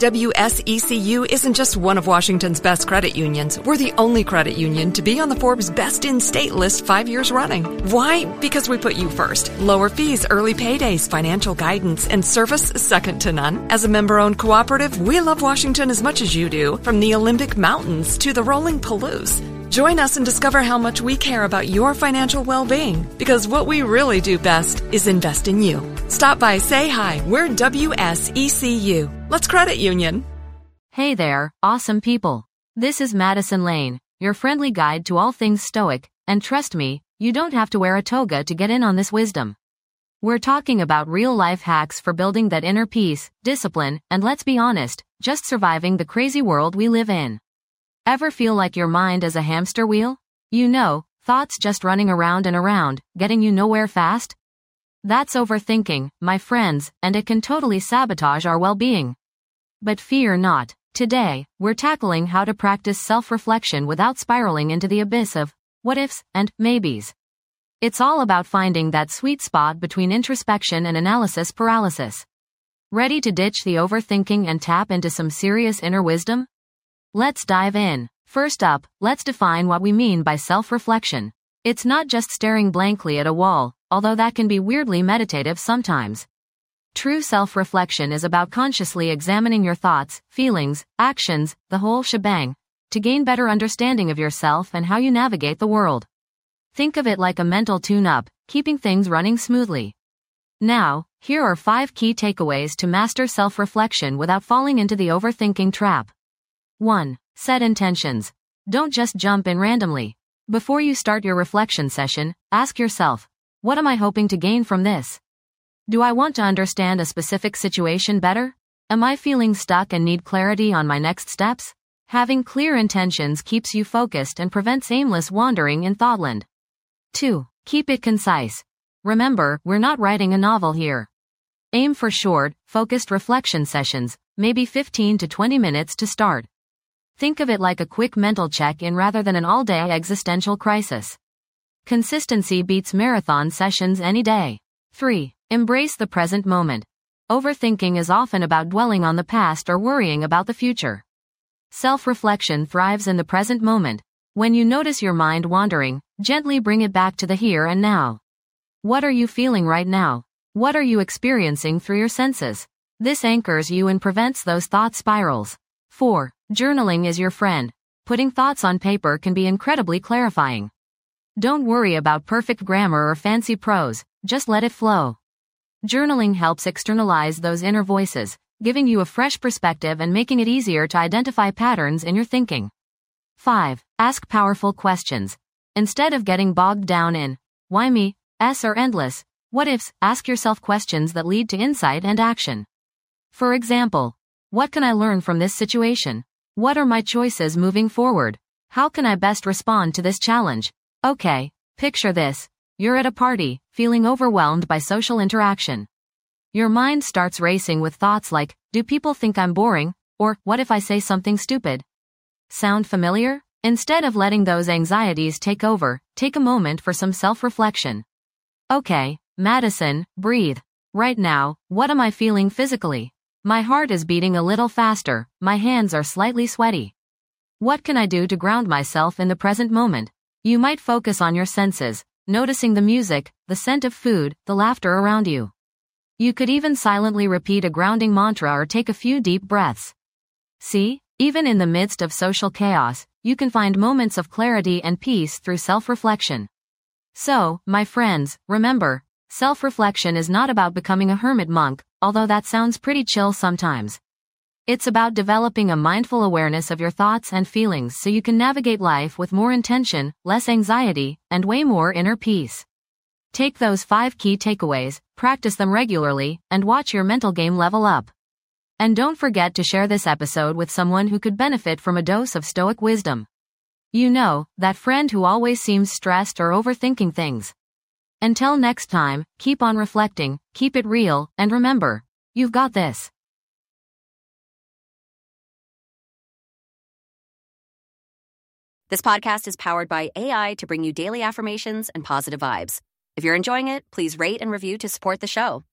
WSECU isn't just one of Washington's best credit unions. We're the only credit union to be on the Forbes Best in State list 5 years running. Why? Because we put you first. Lower fees, early paydays, financial guidance, and service second to none. As a member-owned cooperative, we love Washington as much as you do, from the Olympic Mountains to the rolling Palouse. Join us and discover how much we care about your financial well-being, because what we really do best is invest in you. Stop by, say hi. We're WSECU. Let's credit union. Hey there, awesome people. This is Madison Lane, your friendly guide to all things Stoic, and trust me, you don't have to wear a toga to get in on this wisdom. We're talking about real-life hacks for building that inner peace, discipline, and let's be honest, just surviving the crazy world we live in. Ever feel like your mind is a hamster wheel? You know, thoughts just running around and around, getting you nowhere fast? That's overthinking, my friends, and it can totally sabotage our well-being. But fear not. Today, we're tackling how to practice self-reflection without spiraling into the abyss of what-ifs and maybes. It's all about finding that sweet spot between introspection and analysis paralysis. Ready to ditch the overthinking and tap into some serious inner wisdom? Let's dive in. First up, let's define what we mean by self-reflection. It's not just staring blankly at a wall, although that can be weirdly meditative sometimes. True self-reflection is about consciously examining your thoughts, feelings, actions, the whole shebang, to gain better understanding of yourself and how you navigate the world. Think of it like a mental tune-up, keeping things running smoothly. Now, here are 5 key takeaways to master self-reflection without falling into the overthinking trap. 1. Set intentions. Don't just jump in randomly. Before you start your reflection session, ask yourself, what am I hoping to gain from this? Do I want to understand a specific situation better? Am I feeling stuck and need clarity on my next steps? Having clear intentions keeps you focused and prevents aimless wandering in thoughtland. 2. Keep it concise. Remember, we're not writing a novel here. Aim for short, focused reflection sessions, maybe 15 to 20 minutes to start. Think of it like a quick mental check-in rather than an all-day existential crisis. Consistency beats marathon sessions any day. 3. Embrace the present moment. Overthinking is often about dwelling on the past or worrying about the future. Self-reflection thrives in the present moment. When you notice your mind wandering, gently bring it back to the here and now. What are you feeling right now? What are you experiencing through your senses? This anchors you and prevents those thought spirals. 4. Journaling is your friend. Putting thoughts on paper can be incredibly clarifying. Don't worry about perfect grammar or fancy prose, just let it flow. Journaling helps externalize those inner voices, giving you a fresh perspective and making it easier to identify patterns in your thinking. 5. Ask powerful questions. Instead of getting bogged down in why me, or endless what ifs, ask yourself questions that lead to insight and action. For example, what can I learn from this situation? What are my choices moving forward? How can I best respond to this challenge? Okay, picture this. You're at a party, feeling overwhelmed by social interaction. Your mind starts racing with thoughts like, do people think I'm boring? Or, what if I say something stupid? Sound familiar? Instead of letting those anxieties take over, take a moment for some self-reflection. Okay, Madison, breathe. Right now, what am I feeling physically? My heart is beating a little faster, my hands are slightly sweaty. What can I do to ground myself in the present moment? You might focus on your senses, noticing the music, the scent of food, the laughter around you. You could even silently repeat a grounding mantra or take a few deep breaths. See, even in the midst of social chaos, you can find moments of clarity and peace through self-reflection. So, my friends, remember, self-reflection is not about becoming a hermit monk, although that sounds pretty chill sometimes. It's about developing a mindful awareness of your thoughts and feelings so you can navigate life with more intention, less anxiety, and way more inner peace. Take those 5 key takeaways, practice them regularly, and watch your mental game level up. And don't forget to share this episode with someone who could benefit from a dose of Stoic wisdom. You know, that friend who always seems stressed or overthinking things. Until next time, keep on reflecting, keep it real, and remember, you've got this. This podcast is powered by AI to bring you daily affirmations and positive vibes. If you're enjoying it, please rate and review to support the show.